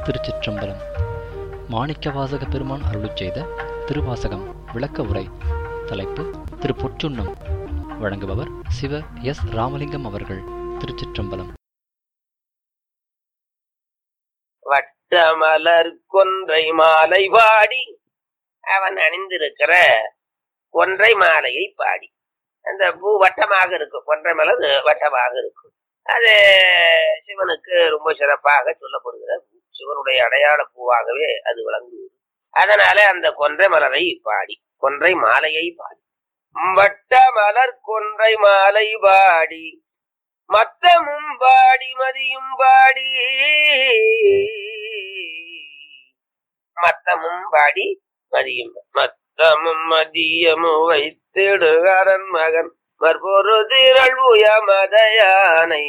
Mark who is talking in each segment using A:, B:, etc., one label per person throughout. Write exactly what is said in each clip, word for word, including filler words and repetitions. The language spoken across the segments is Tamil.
A: திருச்சிற்றம்பலம். மாணிக்கவாசக பெருமான் அருளிச் செய்த திருவாசகம் விளக்க உரை. தலைப்பு திரு பொற்சுன்னம். வழங்குபவர் சிவ எஸ் ராமலிங்கம் அவர்கள். திருச்சிற்றம்பலம்.
B: வட்டமலர் கொன்றை மாலை பாடி அவன் அணிந்திருக்கிற கொன்றை மாலையை பாடி. அந்த பூ வட்டமாக இருக்கும், கொன்றை மலர் வட்டமாக இருக்கும். அது சிவனுக்கு ரொம்ப சிறப்பாக சொல்லப்படுகிற பூ. சிவனுடைய அடையாள பூவாகவே அது விளங்குகிறது. அதனால அந்த கொன்றை மலரை பாடி, கொன்றை மாலையை பாடி. வட்ட மலர் கொன்றை மாலை பாடி மத்தமும் பாடி மதியும் பாடி, மத்தமும் பாடி மதியும் மத்தமும் மதியமும் வைத்திடுகரன் மகன் மற்பொரு திரள் உயமதையானை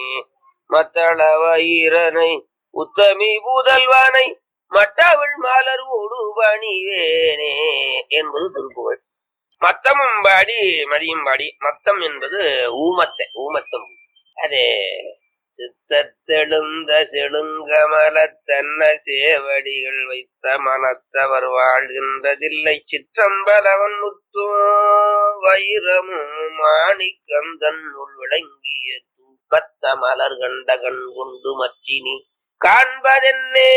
B: மத்தளவயிரனை உத்தமி புதல்வனை மட்டவிழ் மலர் உடுபணிவேனே என்பது திருப்புகழ். மத்தமும் பாடி மதியும் பாடி. மத்தம் என்பது ஊமத்தை, ஊமத்தம். அது சித்தத்தெழுந்த செழுங்கமல தன்ன சேவடிகள் வைத்த மனத்தவர் வாழ்கின்றதில்லை சிற்றம்பலவன் முத்தோ வைரமும் மாணிக்கம் தன்னுள் விளங்கிய தூக்கத்த மலர் கண்ட கண் கொண்டு மச்சினி காண்பதென்னே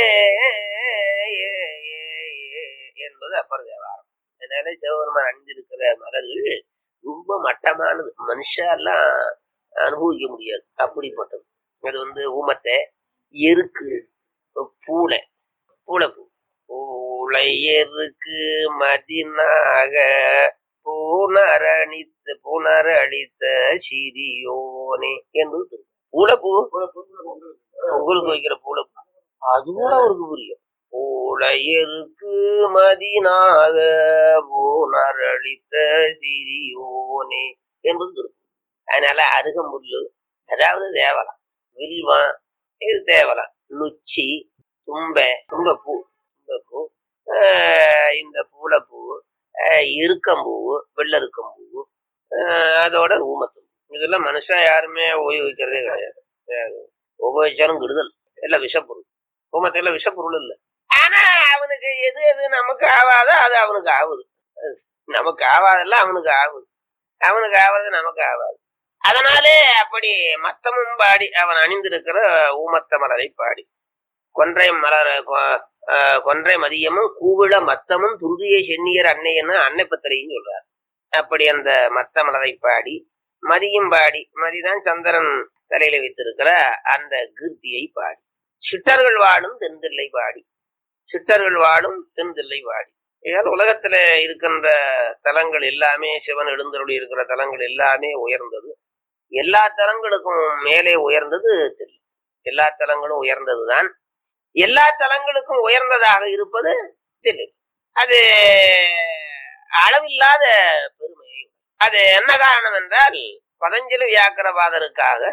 B: என்பது அப்பர் தேவாரம். அதனால சிவபெருமான் அணிந்திருக்கிற மலர்கள் ரொம்ப மட்டமானது, மனுஷெல்லாம் அனுபவிக்க முடியாது, அப்படிப்பட்டது. அது வந்து ஊமத்தை, எருக்கு, பூளை, பூளைப்பூ, பூளை எருக்கு மதினாக பூனரணித்த புனரளித்த சிறியோனே என்பது பூளைப்பூ. உங்களுக்கு வைக்கிற பூளைப்பூ அது கூட அவருக்கு புரியும். பூளையருக்கு மதினாக பூனரளித்த சிறியோனே என்பது இருக்கும். அதனால அருகம்புல்லு, அதாவது தேவலாம், வில்வம், இது தேவலாம், நுச்சி, தும்பை, தும்பப்பூ, தும்பப்பூ, இந்த பூளைப்பூ, இருக்கம்பூ, வெள்ளருக்கம்பூ, அதோட ஊமத்தம். இதெல்லாம் மனுஷன் யாருமே உபயோகிக்கிறதே கிடையாது. உபயோகிச்சாலும் விடுதல் எல்லாம் விஷப்பொருள். ஊமத்தையெல்லாம் விஷப்பொருள் இல்லை. ஆனா அவனுக்கு எது எது நமக்கு ஆகாதோ அது அவனுக்கு ஆகுது. நமக்கு ஆகாதெல்லாம் அவனுக்கு ஆகுது, அவனுக்கு ஆகாது நமக்கு ஆகாது. அதனாலே அப்படி மத்தமும் பாடி அவன் அணிந்திருக்கிற ஊமத்த மலரை பாடி. கொன்றை மலர் கொன்றை மதியமும் கூவிள மத்தமும் துருதியை சென்னியர் அன்னையன்னு அன்னைப்பத்திரையும் சொல்றார். அப்படி அந்த மத்த மலரை பாடி மதியும் பாடி, மதிதான் சந்திரன் தலையில வைத்திருக்கிற அந்த கீர்த்தியை பாடி. சிட்டர்கள் வாடும் தென்தில்லை பாடி, சிட்டர்கள் வாடும் தென்தில்லை பாடி. ஏதாவது உலகத்துல இருக்கின்ற தலங்கள் எல்லாமே, சிவன் எழுந்தருளி இருக்கிற தலங்கள் எல்லாமே உயர்ந்தது. எல்லா தலங்களுக்கும் மேலே உயர்ந்தது தில்லை. எல்லா தலங்களும் உயர்ந்ததுதான். எல்லா தலங்களுக்கும் உயர்ந்ததாக இருப்பது தில்லை. அது அளவில்லாத பெருமை. அது என்ன காரணம் என்றால், பதஞ்சலி வியாக்கரபாதருக்காக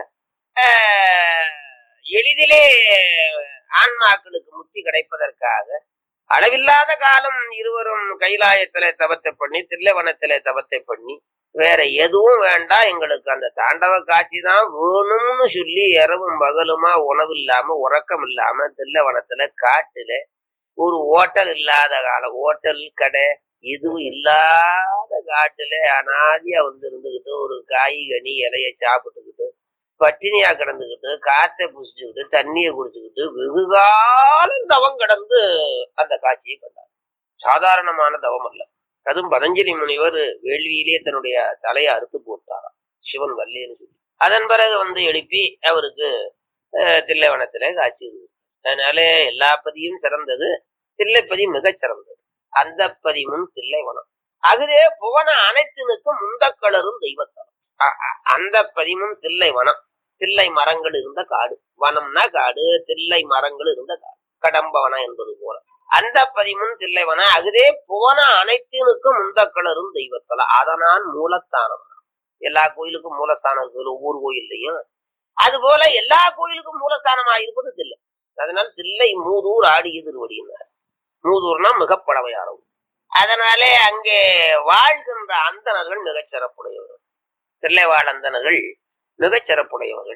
B: எளிதிலே ஆன்மாக்களுக்கு முக்தி கிடைப்பதற்காக அளவில்லாத காலம் இருவரும் கைலாயத்திலே தவத்தை பண்ணி, தில்லைவனத்திலே தவத்தை பண்ணி, வேற எதுவும் வேண்டாம் எங்களுக்கு அந்த தாண்டவ காட்சி தான் வேணும்னு சொல்லி இரவும் பகலுமா உணவு இல்லாம உறக்கம் இல்லாம தில்லைவனத்துல காட்டுல ஒரு ஓட்டல் இல்லாத காலம், ஓட்டல் கடை எதுவும் இல்லாத காட்டுல அனாதியா வந்து இருந்துகிட்டு ஒரு காய்கனி இலைய சாப்பிட்டுக்கிட்டு பட்டினியா கிடந்துக்கிட்டு காற்றை புசிச்சுக்கிட்டு தண்ணியை குடிச்சுக்கிட்டு வெகு காலம் தவம் கிடந்து அந்த காட்சியை கண்டார். சாதாரணமான தவம் அல்ல. அதுவும் பதஞ்சலி முனிவர் வேள்வியிலேயே தன்னுடைய தலையை அறுத்து போட்டாராம், சிவன் வல்லேன்னு சொல்லி. அதன் பிறகு வந்து எழுப்பி அவருக்கு தில்லைவனத்திலே காட்சி. அதனால எல்லா பதியும் சிறந்தது, தில்லைப்பதி மிகச் சிறந்தது. அந்த பதிவும் தில்லைவனம். அதுவே புவன அனைத்தினுக்கும் முந்தக்களரும் தெய்வத்தலம். அந்த பதிவும் தில்லைவனம். தில்லை மரங்கள் இருந்த காடு, வனம்னா காடு, தில்லை மரங்கள் இருந்த காடு, கடம்பவனம் என்பது போல. அந்த பதிமும் தில்லைவன. அதுவே போன அனைத்தினுக்கும் முந்தக்களரும் தெய்வத்தலம். அதனால் மூலஸ்தானம். எல்லா கோயிலுக்கும் மூலஸ்தானம் இருக்குது, ஒவ்வொரு கோயில்லையும். அது போல எல்லா கோயிலுக்கும் மூலஸ்தானமா இருப்பது தில்லை. அதனால தில்லை மூதூர் ஆடிய திருவடியினார். மூதூர்னா மிகப்படவையானது. அதனாலே அங்கே வாழ்கின்ற அந்தணர்கள் மிகச் சிறப்புடையவர்கள். தில்லை வாழ் அந்தணர்கள் மிகச் சிறப்புடையவர்கள்.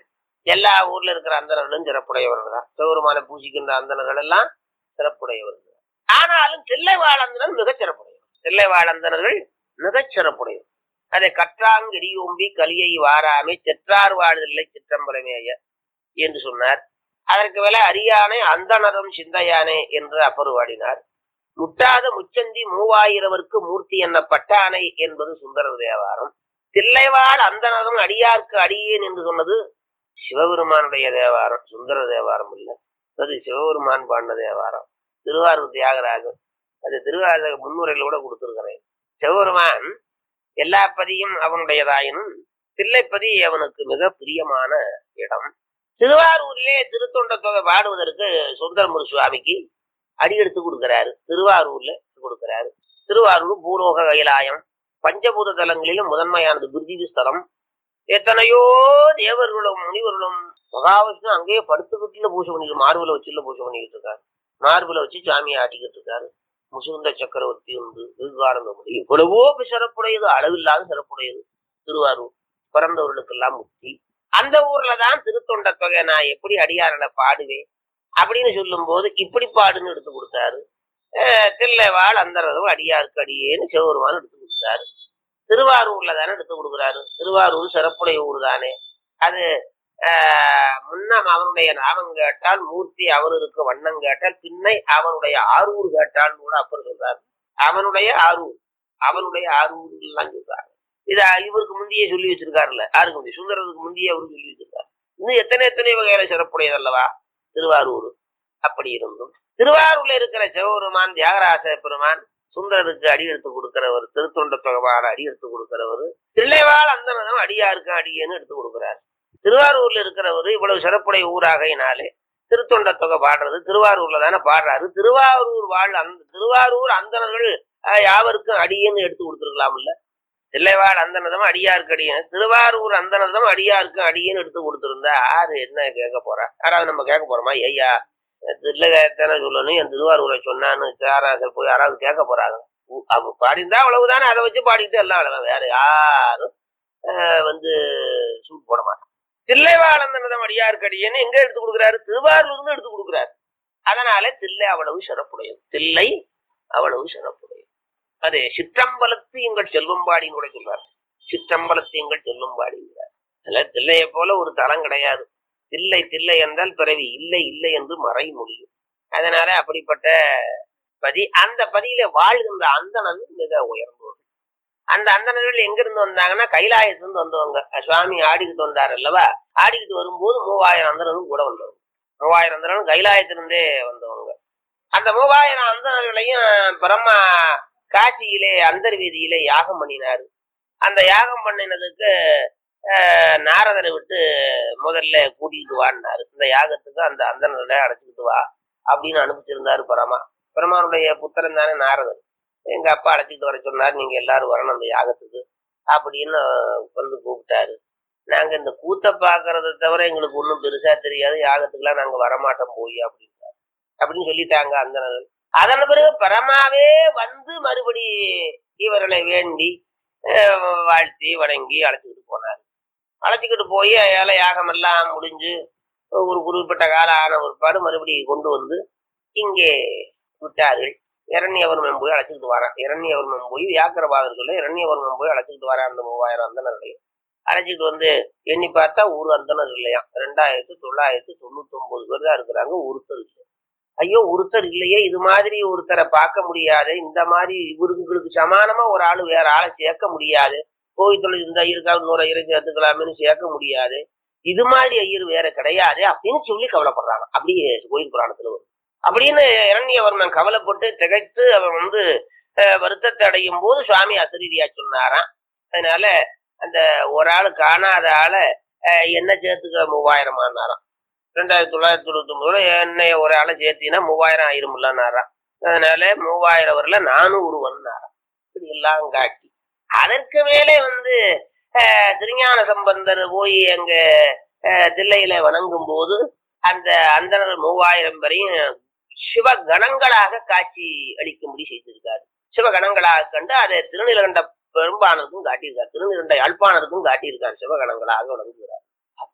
B: எல்லா ஊர்ல இருக்கிற அந்தணர்களும் சிறப்புடையவர்கள் தான். சிவபெருமானை பூசிக்கின்ற அந்தணர்கள் எல்லாம் சிறப்புடையவர்கள். ஆனாலும் தில்லைவாழ் அந்தணர் மிகச் சிறப்புடையவர். தில்லைவாழ் அந்தணர்கள் மிகச் சிறப்புடையவர். அதை கற்றாங்கெடியோம்பி கலியை வாராமை செற்றார் வாழ்தில்லை சிற்றம்பலமேய என்று சொன்னார். அதற்கு மேல அரியானை அந்தணரும் சிந்தையானே என்று அப்பருவாடினார். முட்டாத முச்சந்தி மூவாயிரவர்க்கு மூர்த்தி என்ன பட்டானை என்பது சுந்தரர் தேவாரம். தில்லைவாழ் அந்தணரும் அடியார்க்கு அடியேன் என்று சொன்னது சிவபெருமானுடைய தேவாரம், சுந்தர தேவாரம் இல்லை. அது சிவபெருமான் பாடின தேவாரம். திருவாரூர் தியாகராஜன் அது திருவாரூர் முன்னுரையில கூட கொடுத்திருக்கிறேன். சிவபெருமான் எல்லா பதியும் அவனுடையதாயினும் தில்லைப்பதி அவனுக்கு மிக பிரியமான இடம். திருவாரூரிலே திருத்தொண்ட தொகை பாடுவதற்கு சுந்தரமுரு சுவாமிக்கு அடி எடுத்து கொடுக்கிறாரு. திருவாரூர்ல கொடுக்கிறாரு. திருவாரூர் பூலோக கைலாயம் பஞ்சபூத தலங்களிலும் முதன்மையானது, பிருத்திவி ஸ்தலம். எத்தனையோ தேவர்களும் முனிவர்களும் மகாவிஷ்ணு அங்கேயே படுத்துக்கிட்டுல பூஜை பண்ணிட்டு மார்புல வச்சுல பூஜை பண்ணிக்கிட்டு இருக்காரு. மார்புல வச்சு சாமியை ஆட்டிக்கிட்டு இருக்காரு. முசுகுந்த சக்கரவர்த்தி உண்டு, விகாரம் முடியும். எவ்வளவோ சிறப்புடையது, அளவில்லாத சிறப்புடையது திருவாரூர். பிறந்தவர்களுக்கெல்லாம் முக்தி. அந்த ஊர்லதான் திருத்தொண்ட தொகை நான் எப்படி அடியாரனை பாடுவேன் அப்படின்னு சொல்லும் போது இப்படி பாடுன்னு எடுத்து கொடுத்தாரு. தில்லைவாழ் அந்தரதும் அடியாருக்கு அடியேன்னு சிவபெருமான் எடுத்து கொடுத்தாரு. திருவாரூர்ல தானே எடுத்து கொடுக்குறாரு. திருவாரூர் சிறப்புடைய ஊர் தானே. அது ஆஹ் முன்னம் அவனுடைய நாமம் கேட்டால் மூர்த்தி அவனுக்கு வண்ணம் கேட்டால் பின்னை அவனுடைய ஆரூர் கேட்டால் கூட அப்புறம் சொல்றாரு. அவனுடைய ஆரூர் அவனுடைய ஆரூர் எல்லாம் சொல்றாரு. இத இவருக்கு முந்தையே சொல்லி வச்சிருக்காருல்ல, யாருக்கு முந்தைய சுந்தரருக்கு முந்தையே அவருக்கு சொல்லி வச்சிருக்காரு. இன்னும் எத்தனை எத்தனை வகையில சிறப்புடையது அல்லவா திருவாரூர். அப்படி இருந்தும் திருவாரூர்ல இருக்கிற சிவபெருமான் தியாகராச பெருமான் சுந்தரருக்கு அடி எடுத்து கொடுக்கிறவர், திருத்தொண்ட தொகைவான அடி எடுத்து கொடுக்கிறவர். தில்லைவாழ் அந்தணரும் அடியாருக்கு அடியேன்னு எடுத்து கொடுக்கிறார். திருவாரூர்ல இருக்கிறவரு இவ்வளவு சிறப்புடைய ஊராகையினாலே திருத்தொண்ட தொகை பாடுறது திருவாரூர்ல தானே பாடுறாரு. திருவாரூர் வாழ் அந்த திருவாரூர் அந்தணர்கள் யாவருக்கும் அடியேன்னு எடுத்து கொடுத்துருக்கலாம் இல்ல. தில்லைவாழ் அந்தனதம் அடியாருக்கு அடியேன், திருவாரூர் அந்தனதம் அடியாருக்கும் அடியேன்னு எடுத்து கொடுத்துருந்தா யாரு என்ன கேட்க போறா? யாராவது நம்ம கேட்க போறோமா? ஐயா தில்லைத்தானே சொல்லணும், என் திருவாரூரை சொன்னான்னு யாராவது போய் யாராவது கேட்க போறாங்க? அவ பாடிந்தா அவ்வளவுதானே, அதை வச்சு பாடிட்டு எல்லாம் அவ்வளவுதான். வேற யாரும் வந்து சூட் போட மாட்டான். தில்லைவாழ் அந்தனதம் அடியாருக்கு அடியேன்னு எங்க எடுத்து கொடுக்குறாரு? திருவாரூர்னு எடுத்து கொடுக்குறாரு. அதனால தில்லை அவ்வளவு சிறப்புடையது. தில்லை அவ்வளவு சிறப்புடையது. அதே சிற்றம்பலத்து எங்கள் செல்வம்பாடின்னு கூட சொல்றாரு. சிற்றம்பலத்து எங்கள் செல்வம்பாடிங்கிறார். அதுல தில்லையை போல ஒரு தலம் கிடையாது. தில்லை தில்லை என்றால் பிறவி இல்லை இல்லை என்று மறை முடியும். அதனால அப்படிப்பட்ட பதி, அந்த பதியில வாழ்கின்ற அந்தணர்கள் மிக உயர்ந்தவர்கள். அந்த அந்தணர்கள் எங்க இருந்து வந்தாங்கன்னா கைலாயத்திலிருந்து வந்தவங்க. சுவாமி ஆடிக்கிட்டு வந்தார் அல்லவா, ஆடிக்கிட்டு வரும்போது மூவாயிரம் அந்தணர்களும் கூட வந்தவங்க. மூவாயிரம் அந்தணர்களும் கைலாயத்திலிருந்தே வந்தவங்க. அந்த மூவாயிரம் அந்தணர்களையும் பிரம்மா காட்சியிலே அந்தர்வேதியிலே யாகம் பண்ணினாரு. அந்த யாகம் பண்ணினதுக்கு நாரதரை விட்டு முதல்ல கூட்டிகிட்டு வான்னாரு. இந்த யாகத்துக்கு அந்த அந்தணர்களை அழைச்சிக்கிட்டு வா அப்படின்னு அனுப்பிச்சிருந்தாரு பரமா. பிரமானுடைய புத்திரன் தானே நாரதர். எங்க அப்பா அழைச்சிக்கிட்டு வர சொன்னாரு, நீங்க எல்லாரும் வரணும் அந்த யாகத்துக்கு அப்படின்னு வந்து கூப்பிட்டாரு. நாங்க இந்த கூத்த பாக்குறத தவிர எங்களுக்கு ஒன்றும் பெருசா தெரியாது, யாகத்துக்குலாம் நாங்க வரமாட்டோம் போய் அப்படின்ட்டாரு. அப்படின்னு சொல்லிட்டாங்க அந்தணர்கள். அதன் பிறகு பரமாவே வந்து மறுபடி இவர்களை வேண்டி வாழ்த்தி வணங்கி அழைச்சிக்கிட்டு போனார். அழைச்சிக்கிட்டு போய் ஏழை யாகம் எல்லாம் முடிஞ்சு ஒரு குறிப்பிட்ட காலம் ஆன ஒரு பாடு மறுபடி கொண்டு வந்து இங்கே விட்டார்கள். இரண்யவர்மன் போய் அழைச்சிக்கிட்டு வரான். இரண்யவர்மன் போய் வியாக்கிரபாதர் சொல்ல இரண்யவர்மன் போய் அழைச்சிக்கிட்டு வரான். அந்த மூவாயிரம் அந்தணர்களையும் அழைச்சிக்கிட்டு வந்து எண்ணி பார்த்தா ஒரு அந்தணர் இல்லையா, ரெண்டாயிரத்தி தொள்ளாயிரத்தி தொண்ணூத்தி ஒன்பது பேர் தான் இருக்கிறாங்க. ஒருத்தர் இல்லை. ஐயோ ஒருத்தர் இல்லையே, இது மாதிரி ஒருத்தரை பார்க்க முடியாது, இந்த மாதிரி இவருக்கு சமானமா ஒரு ஆளு வேற ஆளை சேர்க்க முடியாது, கோயில் தொழில் இந்த ஐயருக்காக இன்னொரு ஐயரை சேர்த்துக்கலாமேன்னு சேர்க்க முடியாது, இது மாதிரி ஐயர் வேற கிடையாது அப்படின்னு சொல்லி கவலைப்படுறாங்க. அப்படியே கோயில் புராணத்துல வரும். அப்படின்னு இரண்யவர்மன் கவலைப்பட்டு திகைத்து அவன் வந்து வருத்தத்தை அடையும் போது சுவாமி அசரீரியா சொன்னாராம். அதனால அந்த ஒரு ஆளு காணாத ஆளை என்ன சேர்த்துக்க மூவாயிரம் ஆனாராம். ரெண்டாயிரத்தி தொள்ளாயிரத்தி தொண்ணூத்தி ஒன்பதுல என்னைய ஒரு ஆளை சேர்த்தினா மூவாயிரம் ஆயிரும்லானாராம். அதனால மூவாயிரம் வரல நானூறு வந்தாராம். இப்படி எல்லாம் காட்டி அதற்கு மேலே வந்து திருஞான சம்பந்தர் போய் அங்க தில்லையில வணங்கும் போது அந்த அந்தணர் மூவாயிரம் வரையும் சிவகணங்களாக காட்சி அளிக்கும்படி செய்திருக்காரு. சிவகணங்களாக கண்டு அதை திருநீலகண்ட பெரும்பானருக்கும் காட்டியிருக்காரு, திருநீலகண்ட யாழ்ப்பாணருக்கும் காட்டியிருக்காரு. சிவகணங்களாக வணங்குகிறார்.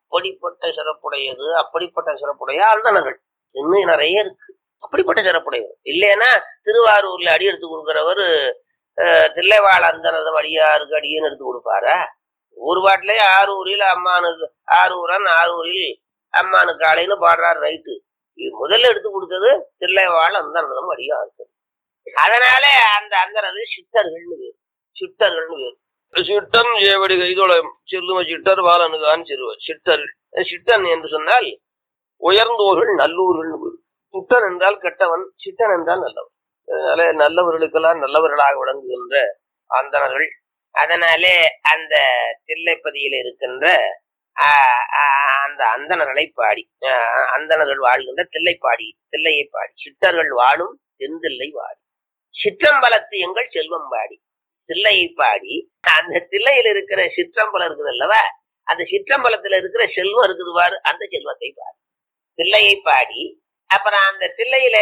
B: அப்படிப்பட்ட சிறப்புடையது. அப்படிப்பட்ட சிறப்புடைய அந்தணர்கள் இன்னும் நிறைய இருக்கு. அப்படிப்பட்ட சிறப்புடையது இல்லைன்னா திருவாரூர்ல அடி எடுத்து கொடுக்கிறவர் தில்லைவாழ் அந்தனதும் அடியாருக்கு அடியன்னு எடுத்து கொடுப்பாரா? ஒரு பாட்டிலேயே ஆரூரில் அம்மானுக்கு ஆரூரன் ஆரூரில் அம்மானுக்கு ஆலைன்னு பாடுறாரு. ரைட்டு. இது முதல்ல எடுத்து கொடுத்தது தில்லைவாழ் அந்தனதும் அடியாருக்கு. அதனால அந்த அந்தனது சித்தர்கள்னு பேர். சித்தர்கள்னு பேர். சிட்டன் ஏவடி கைதோட செல்லும சிட்டர் வாழனுகான் சிறுவ சிட்டர். சிட்டன் என்று சொன்னால் உயர்ந்தோர்கள் நல்லூர்கள். சிட்டன் என்றால் கெட்டவன், சிட்டன் என்றால் நல்லவன். அதனால நல்லவர்களுக்கெல்லாம் நல்லவர்களாக விளங்குகின்ற அந்தணர்கள். அதனாலே அந்த தில்லைப்பதியில் இருக்கின்ற அந்த அந்தணர்களை பாடி அந்தணர்கள் வாழ்கின்ற தில்லைப்பாடி தில்லையை பாடி சித்தர்கள் வாழும் தென்தில்லை வாடி சிற்றம்பலத்து எங்கள் செல்வம் பாடி தில்லையை பாடி அந்த தில்லையில் இருக்கிற சிற்றம்பலம் இருக்குது அல்லவா, அந்த சிற்றம்பலத்துல இருக்கிற செல்வம் இருக்குது பாரு, அந்த செல்வத்தை பாடி தில்லையை பாடி. அப்புறம் அந்த தில்லையில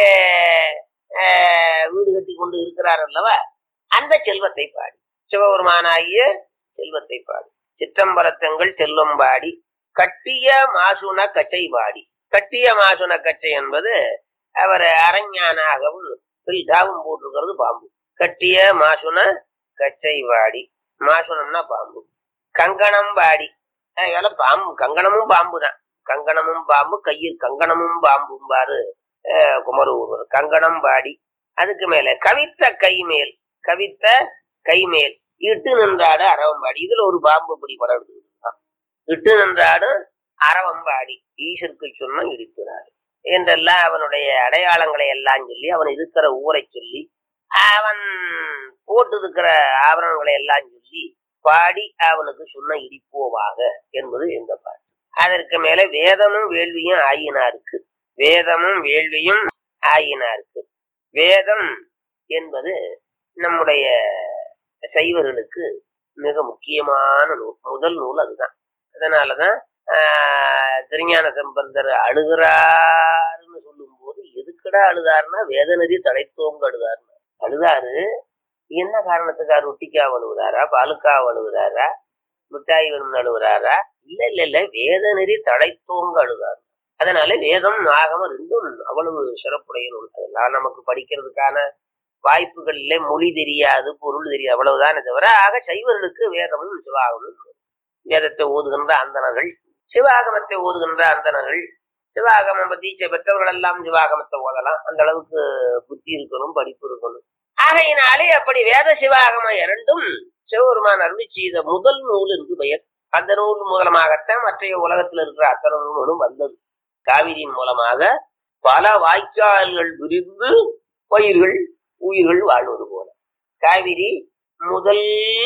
B: வீடு கட்டி கொண்டு இருக்கிறார் அல்லவா, அந்த செல்வத்தை பாடி சிவபெருமானாகிய செல்வத்தை பாடி சிற்றம்பலத்தங்கள் செல்வம் பாடி கட்டிய மாசுன கச்சை பாடி. கட்டிய மாசுன கச்சை என்பது அவர் அரஞானாகவும் பில்டாவும் போட்டிருக்கிறது பாம்பு. கட்டிய மாசுன கச்சை வாடி. மாசுனம்னா பாம்பு. கங்கணம் பாடி. அதனால பாம்பு கங்கணமும் பாம்பு தான். கங்கணமும் பாம்பு கையில் கங்கணமும் பாம்பும் பாரு குமரூர். கங்கணம் பாடி. அதுக்கு மேல கவித்த கைமேல் கவித்த கைமேல் இட்டு நின்றாடு அரவம்பாடி. இதுல ஒரு பாம்பு இப்படி படம் எடுத்துக்கிட்டு இட்டு நின்றாடு அரவம்பாடி. ஈசருக்கு சொன்ன இருக்கிறாரு என்றெல்லாம் அவனுடைய அடையாளங்களை எல்லாம் சொல்லி அவன் இருக்கிற ஊரை சொல்லி அவன் போட்டு இருக்கிற ஆபரணங்களை எல்லாம் சொல்லி பாடி அவனுக்கு சொன்ன இடிப்போவாக என்பது இந்த பாட்டு. அதற்கு மேல வேதமும் வேள்வியும் ஆயினாருக்கு. வேதமும் வேள்வியும் ஆயினாருக்கு. வேதம் என்பது நம்முடைய சைவர்களுக்கு மிக முக்கியமான நூல். முதல் நூல் அதுதான். அதனாலதான் ஆஹ் திருஞான சம்பந்தர் அழுகிறாருன்னு சொல்லும் போது எதுக்கடா அழுதாருன்னா வேதநதி தடைத்தோங்க அழுதாருன்னு அழுதாரு. என்ன காரணத்துக்காக ரொட்டிக்காக அழுகுறாரா, பாலுக்காக அழுகுறாரா, மிட்டாய் வேணும்னு அழுகுறாரா? இல்ல இல்ல இல்ல வேதநெறி தடைத்தோங்க அழுதாரு. அதனால வேதம் ஆகமம் ரெண்டும் அவ்வளவு சிறப்புடைய நூல். அதெல்லாம் நமக்கு படிக்கிறதுக்கான வாய்ப்புகள் இல்லை. மொழி தெரியாது, பொருள் தெரியாது, அவ்வளவுதானே தவிர ஆக சைவர்களுக்கு வேதமும் சிவாகமும். வேதத்தை ஓதுகின்ற அந்தணர்கள், சிவாகமத்தை ஓதுகின்ற அந்தணர்கள், சிவாகமம் பத்தி பெற்றவர்கள் எல்லாம் சிவாகமத்தை ஓதலாம். அந்த அளவுக்கு புத்தி இருக்கணும், படிப்பு இருக்கணும். ஆகையினாலே அப்படி வேத சிவாகமம் இரண்டும் சிவபெருமான் அருளி செய்த முதல் நூல் என்று பெயர். அந்த நூல் மூலமாகத்தான் மற்ற உலகத்தில் இருக்கிற அத்தனை நூல்களும் வந்தது. காவிரியின் மூலமாக பல வாய்க்கால்கள் விரிந்து பயிர்கள் உயிர்கள் வாழ்வது போல காவிரி முதல்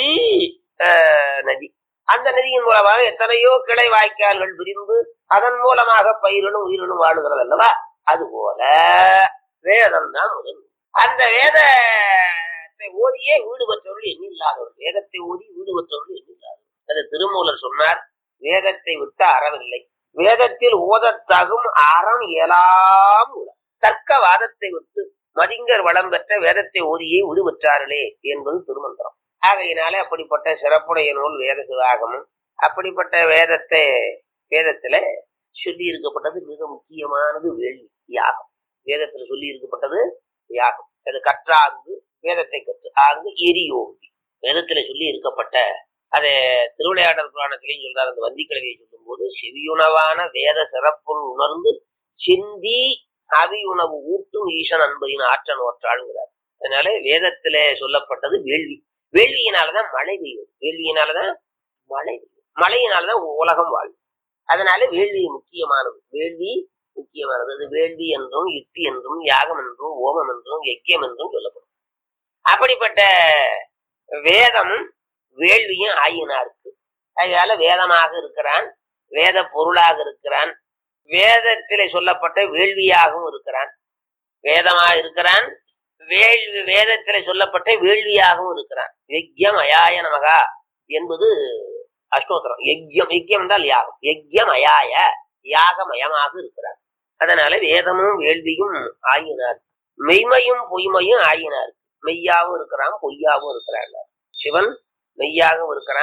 B: நதி. அந்த நதியின் மூலமாக எத்தனையோ கிளை வாய்க்கால்கள் விரிந்து அதன் மூலமாக பயிர்களும் உயிர்களும் வாழுகிறது அல்லவா, அதுபோல வேதம் தான் முதல். அந்த வேதத்தை ஓதியே வீடு பெற்றவர்கள் எண்ணில்லாதவர்கள். வேதத்தை ஓதி வீடு பெற்றவர்கள் எண்ணில்லாதவர்கள். அது திருமூலர் சொன்னார், வேதத்தை விட்டு அறவில்லை, வேதத்தில் ஓதத்தகும் அறம் எல்லாம் தர்க்க வாதத்தை விட்டு மதிங்கர் வளம் பெற்ற வேதத்தை ஓதியே வீடு பெற்றார்களே என்பது திருமந்திரம். ஆகையினாலே அப்படிப்பட்ட சிறப்புடைய நூல் வேத சிவாகமும். அப்படிப்பட்ட வேதத்தை வேதத்துல சொல்லி இருக்கப்பட்டது மிக முக்கியமானது வேள்வி யாகம். வேதத்துல சொல்லி இருக்கப்பட்டது யாகம். அது கற்றாங்கு வேதத்தை கற்று ஆங்கு எரியோங்கி வேதத்துல சொல்லி இருக்கப்பட்ட அதை திருவிளையாடல் புராணத்திலையும் சொல்றாரு. அந்த வந்திக்கிழவியை சொல்லும் போது செவியுணவான வேத சிறப்புள் உணர்ந்து சிந்தி அவி உணவு ஊட்டும் ஈசன் அன்பரின் ஆற்றன் ஒற்றாளுங்கிறார். அதனால வேதத்தில சொல்லப்பட்டது வேள்வி. வேள்வியினாலதான் மழை பெய்யும். வேள்வியினாலதான் மழை பெய்யும். மழையினாலதான் உலகம் வாழும். அதனால வேள்வி முக்கியமானது. வேள்வி முக்கியமானது. அது வேள்வி என்றும் யுக்தி என்றும் யாகம் என்றும் ஓமம் என்றும் யக்கியம் என்றும் சொல்லப்படும். அப்படிப்பட்ட வேதம் வேள்வியும் ஆயினாருக்கு. அதனால வேதமாக இருக்கிறான், வேத பொருளாக இருக்கிறான், வேதத்திலே சொல்லப்பட்ட வேள்வியாகவும் இருக்கிறான். வேதமாக இருக்கிறான், வேள்வி வேதத்திலே சொல்லப்பட்ட வேள்வியாகவும் இருக்கிறான். யஜ்யம் அயாய நமகா என்பது அஷ்டோத்திரம். யஜ்யம் யஜ்யம் என்றால் யாகம். யஜ்யம் அயாய யாகமயமாக இருக்கிறார். அதனால வேதமும் வேள்வியும் ஆயினார். மெய்மையும் பொய்மையும் ஆயினார். மெய்யாவும் இருக்கிறான், பொய்யாவும் இருக்கிறான். சிவன் மெய்யாகவும் இருக்கிறான்,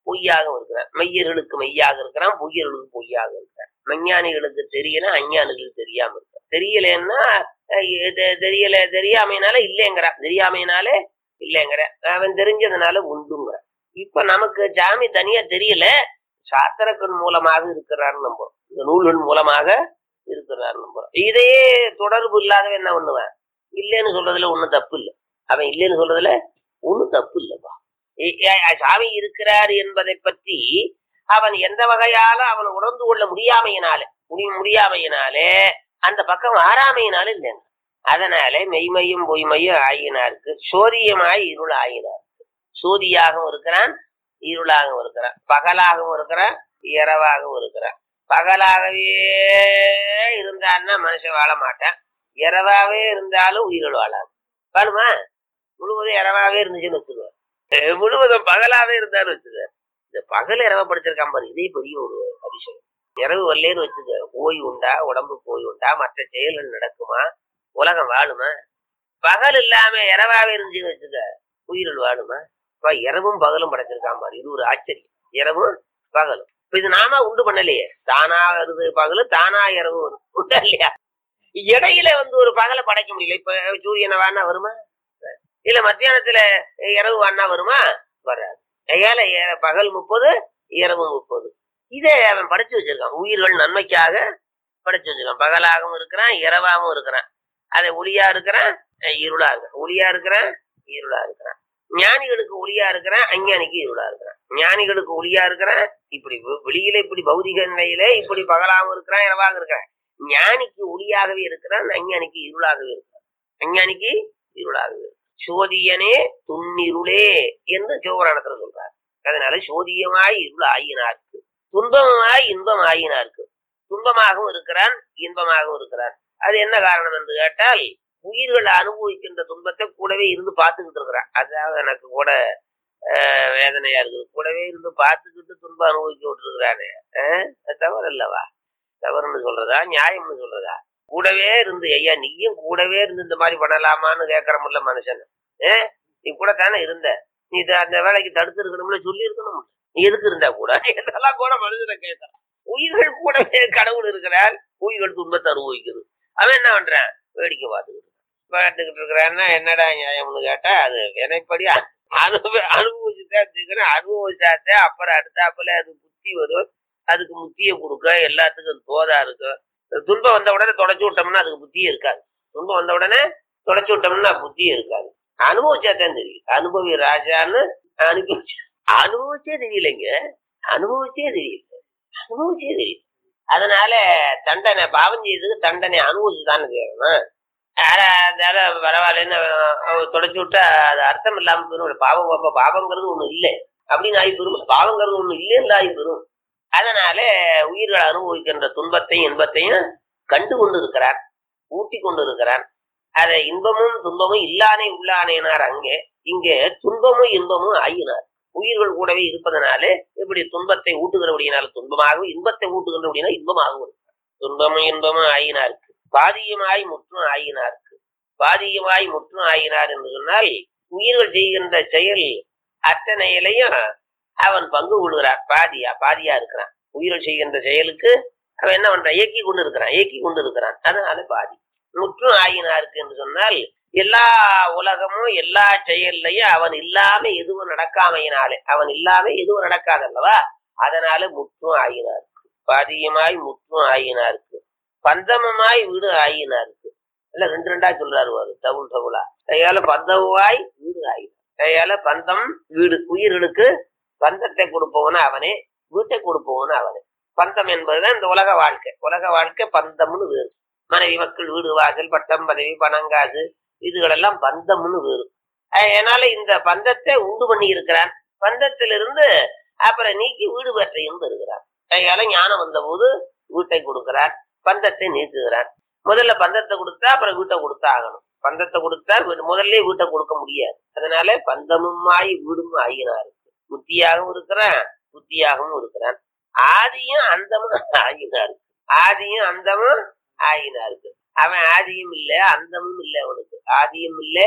B: பொய்யாகவும் இருக்கிறான். மெய்யர்களுக்கு மெய்யாக இருக்கிறான், பொய்யர்களுக்கு பொய்யாக இருக்கிறான். மெஞ்ஞானிகளுக்கு தெரியல, அஞ்ஞானிகளுக்கு தெரியாம இருக்கான். தெரியலன்னா தெரியல, தெரியாமையினால இல்லைங்கிறான், தெரியாமையினாலே இல்லைங்கிற, அவன் தெரிஞ்சதுனால உண்டுங்கிற. இப்ப நமக்கு சாமி தனியா தெரியல, சாத்திரக்கண் மூலமாக இருக்கிறான்னு நம்புறோம், இந்த நூல்கள் மூலமாக இருக்கிறான்னு நம்புறோம். இதையே தொடர்பு இல்லாதவன் என்ன பண்ணுவேன்? இல்லைன்னு சொல்றதுல ஒண்ணும் தப்பு இல்லை. அவன் இல்லைன்னு சொல்றதுல ஒண்ணும் தப்பு இல்லப்பா. சாமி இருக்கிறார் என்பதை பற்றி அவன் எந்த வகையால அவன் உணர்ந்து கொள்ள முடியாமையினாலே முடியாமையினாலே அந்த பக்கம் ஆறாமையினால இல்லைங்க. அதனாலே மெய்மையும் பொய்மையும் ஆயினாருக்கு, சோதியமாய் இருள் ஆயினாருக்கு. சோதியாகவும் இருக்கிறான், இருளாகவும் இருக்கிறான், பகலாகவும் இருக்கிறான், இரவாகவும் இருக்கிறான். பகலாகவே இருந்தான்னா மனுஷன் வாழ மாட்டான், இரவாவே இருந்தாலும் உயிர்கள் வாழாது. வாழுமா? முழுவதும் இரவாவே இருந்துச்சுன்னு வச்சுக்குவேன், முழுவதும் பகலாவே இருந்தாலும் வச்சுக்க. இந்த பகல் இரவ படிச்சிருக்கான் பாரு, இதே பெரிய ஒரு அதிசயம். இரவு வரலேன்னு வச்சுக்க, ஓய்வு உண்டா? உடம்புக்கு ஓய்வு உண்டா? மற்ற செயல்கள் நடக்குமா? உலகம் வாழுமா? பகல் இல்லாம இரவாவே இருந்துச்சுன்னு வச்சுக்க, உயிர்கள் வாழுமா? இப்ப இரவும் பகலும் படைச்சிருக்கான் பாரு, இது ஒரு ஆச்சரியம். இரவும் பகலும் இப்ப இது நாம உண்டு பண்ணலையே, தானா வருது பகலு, தானா இரவு வரும், உண்டா இல்லையா? இடையில வந்து ஒரு பகலை படைக்க முடியல. இப்ப சூரியனை வானா வருமா? இல்ல மத்தியானத்துல இரவு வானா வருமா? வராது. கையால பகல் முப்பது, இரவு முப்பது. இதை அவன் படைச்சு வச்சிருக்கான், உயிர்கள் நன்மைக்காக படைச்சு வச்சிருக்கான். பகலாகவும் இருக்கிறான், இரவாகவும் இருக்கிறான். அதை ஒளியா இருக்கிறான், இருளா இருக்கிறான். ஒளியா இருக்கிறான், இருளா இருக்கிறான். ஞானிகளுக்கு ஒளியா இருக்கிறான், அஞ்ஞானிக்கு இருளா இருக்கிறான். ஞானிகளுக்கு ஒளியா இருக்கிறான், இப்படி வெளியில இப்படி பௌதிக நிலையில இப்படி பகலாகவும் இருக்கிறான், இரவாக இருக்கிறான். ஞானிக்கு ஒளியாகவே இருக்கிறான், அஞ்ஞானிக்கு இருளாகவே இருக்கிறான். அஞ்ஞானிக்கு இருளாகவே. சோதியனே துன்னிருளே என்று சிவபுராணத்துல சொல்றார். அதனால சோதியமாய் இருள் ஆயினார்க்கு, துன்பமாய் இன்பம் ஆயினார்க்கு. துன்பமாகவும் இருக்கிறான், இன்பமாகவும் இருக்கிறான். அது என்ன காரணம் என்று கேட்டால், உயிர்கள் அனுபவிக்கின்ற துன்பத்தை கூடவே இருந்து பார்த்துக்கிட்டு இருக்கிறான். அதாவது எனக்கு கூட ஆஹ் வேதனையா இருக்குது, கூடவே இருந்து பார்த்துக்கிட்டு துன்பம் அனுபவிக்க விட்டுருக்கிறானே, ஆஹ் தவறு அல்லவா? தவறுன்னு சொல்றதா, நியாயம்னு சொல்றதா? கூடவே இருந்து, ஐயா நீயும் கூடவே இருந்து இந்த மாதிரி பண்ணலாமான்னு கேட்கறமுல்ல மனுஷன். ஏஹ் நீ கூட தானே இருந்த, நீ அந்த வேலைக்கு தடுத்து இருக்கணும்னு சொல்லி இருக்கணும். நீ எதுக்கு இருந்தா கூட இதெல்லாம் கூட மனுஷனை கேட்கறான். உயிர்கள் கூடவே கடவுள் இருக்கிறார், உயிர்கள் துன்பத்தை அனுபவிக்குது. அவன் என்ன பண்றான்? வேடிக்கை பார்த்துக்கிட்டு பார்த்துக்கிட்டு இருக்கிறான்னா என்னடா நியாயம்னு கேட்டா, அது வினைப்படி அனுபவ அனுபவிச்சுதான் இருக்கிறேன். அனுபவிச்சாத்தே அப்புறம் அடுத்தாப்புல அது புத்தி வரும், அதுக்கு முத்திய கொடுக்க, எல்லாத்துக்கும் தோதா இருக்கும். துன்பம் வந்த உடனே தொடச்சு விட்டோம்னா அதுக்கு புத்தியே இருக்காது. துன்பம் வந்த உடனே தொடச்சு விட்டோம்னா புத்தியே இருக்காது. அனுபவிச்சாதான் தெரியும். அனுபவி ராஜான்னு அனுபவிச்சு அனுபவிச்சே தெரியலைங்க, அனுபவிச்சே தெரியல, அனுபவிச்சே தெரியல. அதனால தண்டனை, பாவம் செய்யறதுக்கு தண்டனை அனுபவிச்சுதானே தேவணும். பரவாயில்லன்னு தொடச்சு விட்டா அது அர்த்தம் இல்லாம போயிடும். பாவம் அப்ப பாவங்கிறது ஒண்ணு இல்லை அப்படின்னு ஆகி பெறும், பாவங்கிறது ஒண்ணு இல்லைன்னு ஆகி பெறும். அதனால உயிர்கள் அனுபவிக்கின்ற துன்பத்தையும் இன்பத்தையும் கண்டு கொண்டு இருக்கிறார், ஊட்டி கொண்டு இருக்கிறார். அதை இன்பமும் துன்பமும் இல்லானே உள்ளானேனார் அங்கே, இங்கே துன்பமும் இன்பமும் ஆயினார். உயிர்கள் கூடவே இருப்பதனாலே இப்படி துன்பத்தை ஊட்டுகிறபடியினால துன்பமாகவும், இன்பத்தை ஊட்டுகின்றபடினா இன்பமாகவும் இருக்கிறார். துன்பமும் இன்பமும் ஆயினாருக்கு, பாதியமாய் முற்றும் ஆயினாருக்கு. பாதியமாய் முற்றும் ஆயினார் என்று சொன்னால், உயிர்கள் செய்கின்ற செயல் அத்தனையிலையும் அவன் பங்கு கொள்கிறார். பாதியா பாதியா இருக்கிறான். உயிர்கள் செய்கின்ற செயலுக்கு அவன் என்ன பண்றான்? இயக்கி கொண்டு இருக்கிறான், இயக்கி கொண்டு இருக்கிறான். அதனால பாதி. முற்றும் ஆயினாருக்கு என்று சொன்னால், எல்லா உலகமும் எல்லா செயல்லையும் அவன் இல்லாம எதுவும் நடக்காமையினாலே, அவன் இல்லாம எதுவும் நடக்காது அல்லவா? அதனால முற்றும் ஆயினாருக்கு. பாதியமாய் முற்றும் ஆயினாருக்கு, பந்தமமாய் வீடு ஆயினாருக்கு. இல்ல ரெண்டு ரெண்டா சொல்றாரு வாரு, தவுள் தவுளா. கையால பந்தவாய் வீடு ஆயினார். கையால பந்தம் வீடு. உயிர்களுக்கு பந்தத்தை கொடுப்பவன அவனே, வீட்டை கொடுப்பவன அவனே. பந்தம் என்பதுதான் இந்த உலக வாழ்க்கை. உலக வாழ்க்கை பந்தம்னு வேறு. மனைவி மக்கள் வீடு வாசல் பட்டம் பதவி பணங்காசு இதுகளெல்லாம் பந்தம்னு வேறு. அதனால இந்த பந்தத்தை உண்டு பண்ணி இருக்கிறான். பந்தத்திலிருந்து அப்புறம் நீக்கி வீடு பெற்றையும் பெறுகிறான். அதனால ஞானம் வந்த போது வீட்டை கொடுக்கிறார், பந்தத்தை நீக்குகிறான். முதல்ல பந்தத்தை கொடுத்தா அப்புறம் வீட்டை கொடுத்தா ஆகணும். பந்தத்தை கொடுத்தா முதல்ல வீட்டை கொடுக்க முடியாது. அதனால பந்தமுமாய் வீடும் ஆகினாரு. புத்தியாகவும் இருக்கிறான், புத்தியாகவும் இருக்கிறான். ஆதியும் அந்தமும் ஆகினாரு. ஆதியும் அந்தமும் ஆகினாருக்கு. அவன் ஆதியும் இல்லை, அந்தமும் இல்லை. அவனுக்கு ஆதியும் இல்லை,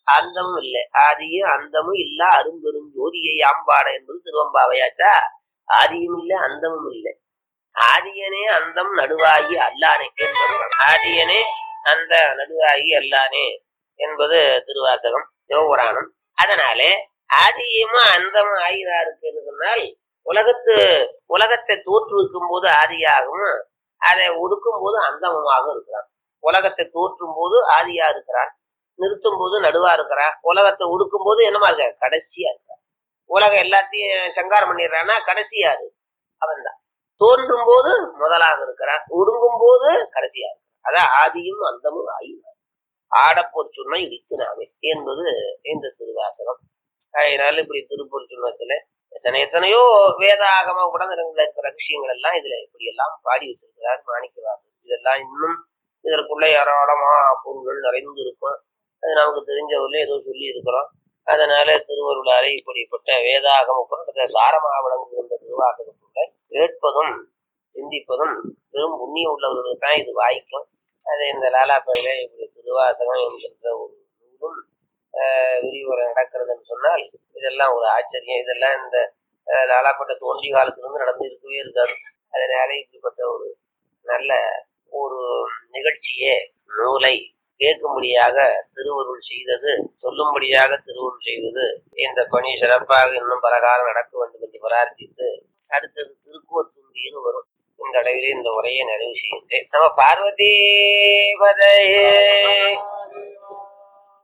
B: அந்தமும் இல்லை. ஆதியும் அந்தமும் இல்ல அரும்பெரும் ஜோதியை ஆம்பாட என்பது திருவம்பாவையாச்சா. ஆதியும் இல்லை அந்தமும் இல்லை. ஆதியனே அந்தம் நடுவாகி அல்லானே என்பது ஆதியனே அந்த நடுவாகி அல்லானே என்பது திருவாசகம் சிவபுராணம். அதனாலே ஆதியமும் அந்தமும் ஆகிதா இருக்குன்னு சொன்னால் உலகத்து உலகத்தை தோற்றுவிக்கும் போது ஆதியாகவும் அதை ஒடுக்கும் போது அந்தமுமாக இருக்கிறான். உலகத்தை தோற்றும் போது ஆதியா இருக்கிறான், நிறுத்தும் போது நடுவா இருக்கிறான். உலகத்தை ஒடுக்கும் போது என்னமா இருக்க கடைசியா இருக்கிறான். உலகம் எல்லாத்தையும் சங்காரம் பண்ணிடுறான்னா கடைசியாரு அவன் தான். தோன்றும் போது முதலாக இருக்கிறான், ஒடுங்கும் போது கடைசியா இருக்கிறான். அதான் ஆதியும் அந்தமும் ஆகினார். ஆடப்பொற்சுண்மை இடித்துனாவே என்பது இந்த திருவாசகம். அதனால இப்படி திருப்பொற் சுண்ணத்துல எத்தனை எத்தனையோ வேதாகம உடனங்கள்ல இருக்கிற விஷயங்கள் எல்லாம் இதுல இப்படி எல்லாம் பாடி வச்சிருக்கிறார் மாணிக்கவாசகர். இதெல்லாம் இன்னும் இதற்குள்ள ஏராளமா பொருள்கள் நிறைந்து இருக்கும். அது நமக்கு தெரிஞ்சவர்களே ஏதோ சொல்லி இருக்கிறோம். அதனால திருவருளாரை இப்படிப்பட்ட வேதாகம புறத்தை சாரமாக விளங்குகின்ற திருவாசகத்துள்ள கேட்பதும் சிந்திப்பதும் பெரும் புண்ணியம் உள்ளவர்களுக்கு தான் இது வாய்க்கும். அது இந்த லாலாப்பையில இப்படி திருவாசகம் என்கின்ற ஒரு நூலும் விரிவுரை நடக்கிறதுன்னு சொன்னால் இதெல்லாம் ஒரு ஆச்சரியம். இதெல்லாம் இந்த லாலாப்பட்ட தோன்றி காலத்திலிருந்து நடந்து இருக்கவே இருக்காது. அதனால இப்படிப்பட்ட ஒரு நல்ல ஒரு நிகழ்ச்சியே நூலை கேட்கும்படியாக திருவருள் செய்தது, சொல்லும்படியாக திருவருள் செய்தது. இந்த பணி சிறப்பாக இன்னும் பலகாலம் நடக்க வேண்டும் என்று பிரார்த்தித்து அடுத்தது திருக்கோத்தும்பின்னு வரும். இந்த அளவிலே இந்த உரையை நிறைவு செய்கின்றேன். நம்ம பார்வதி பதையே